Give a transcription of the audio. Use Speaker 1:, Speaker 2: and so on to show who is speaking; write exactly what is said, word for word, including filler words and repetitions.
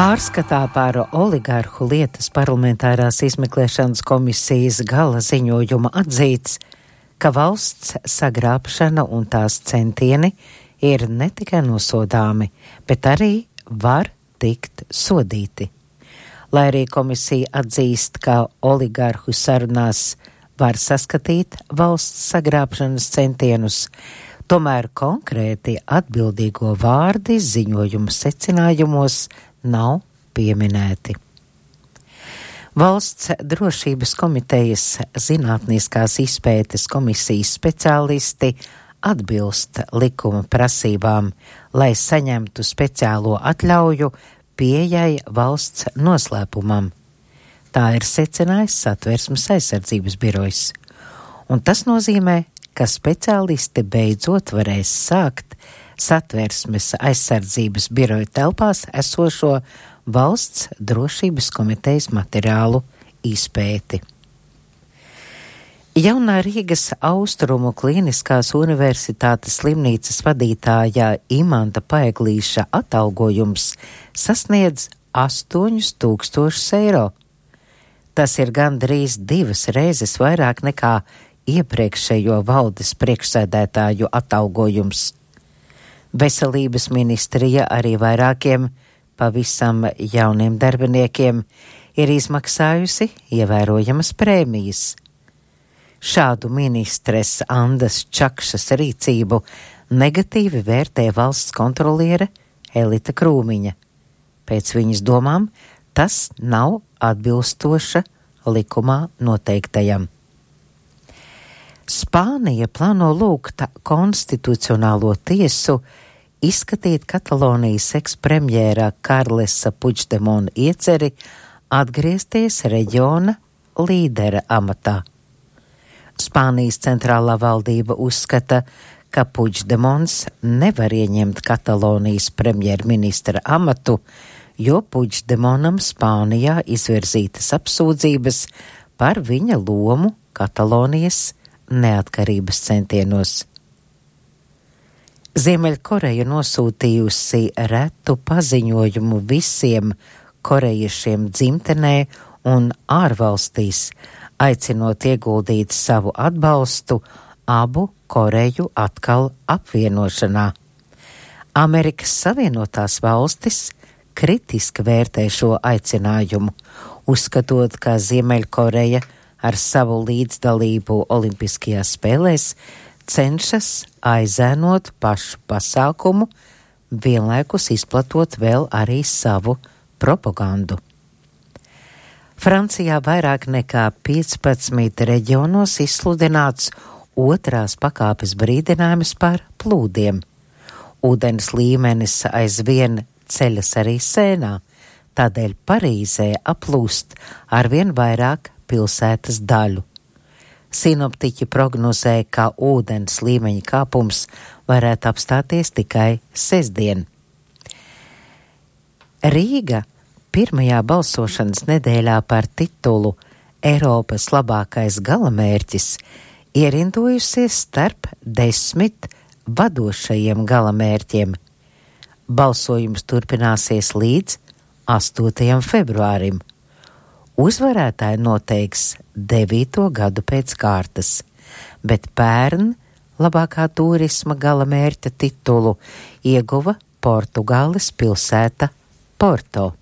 Speaker 1: Pārskatā par oligarhu lietas parlamentārās izmeklēšanas komisijas gala ziņojuma atzīts, ka valsts sagrābšana un tās centieni ir ne tikai nosodāmi, bet arī var tikt sodīti. Lai arī komisija atzīst, ka oligarhu sarunās var saskatīt valsts sagrābšanas centienus, tomēr konkrēti atbildīgo vārdi ziņojuma secinājumos nav pieminēti. Valsts drošības komitejas zinātniskās izpētes komisijas speciālisti atbilst likuma prasībām, lai saņemtu speciālo atļauju pieejai valsts noslēpumam. Tā ir secinājis Satversmes aizsardzības birojs. Un tas nozīmē, ka speciālisti beidzot varēs sākt Satversmes aizsardzības biroja telpās esošo valsts drošības komitejas materiālu izpēti. Jaunā Rīgas Austrumu Kliniskās universitātes slimnīcas vadītāja Imanta Paeglīša atalgojums sasniedz astoņus tūkstošus eiro. Tas ir gandrīz divas reizes vairāk nekā iepriekšējo valdes priekšsēdētāju atalgojums. Veselības ministrija arī vairākiem pavisam jauniem darbiniekiem ir izmaksājusi ievērojamas prēmijas. Šādu ministres Andas Čakšas rīcību negatīvi vērtē valsts kontroliere Elita Krūmiņa. Pēc viņas domām, tas nav atbilstoša likumā noteiktajam. Spānija plāno lūgt konstitucionālo tiesu izskatīt Katalonijas ekspremjera Karlesa Puigdemona ieceri atgriezties reģiona līdera amatā. Spānijas centrālā valdība uzskata, ka Puigdemons nevar ieņemt Katalonijas premjerministra amatu, jo Puigdemonam Spānijā izvirzītas apsūdzības par viņa lomu Katalonijas neatkarības centienos. Ziemeļkoreja nosūtījusi retu paziņojumu visiem korejiešiem dzimtenē un ārvalstīs, aicinot ieguldīt savu atbalstu abu Koreju atkal apvienošanā. Amerikas Savienotās valstis kritiski vērtē šo aicinājumu, uzskatot, ka Ziemeļkoreja ar savu līdzdalību Olimpiskajās spēlēs cenšas aizēnot pašu pasākumu, vienlaikus izplatot vēl arī savu propagandu. Francijā vairāk nekā piecpadsmit reģionos izsludināts otrās pakāpes brīdinājums par plūdiem. Ūdens līmenis aizvien ceļas arī Sēnā, tādēļ Parīzē aplūst arvien vairāk pilsētas daļu. Sinoptiķi prognozē, ka ūdens līmeņa kāpums varētu apstāties tikai sestdien. Rīga pirmajā balsošanas nedēļā par titulu Eiropas labākais galamērķis ierindojusies starp desmit vadošajiem galamērķiem. Balsojums turpināsies līdz astotajam februārim. Uzvarētāji noteiks devīto gadu pēc kārtas, bet pērn labākā turisma galamērķa titulu ieguva Portugāles pilsēta Porto.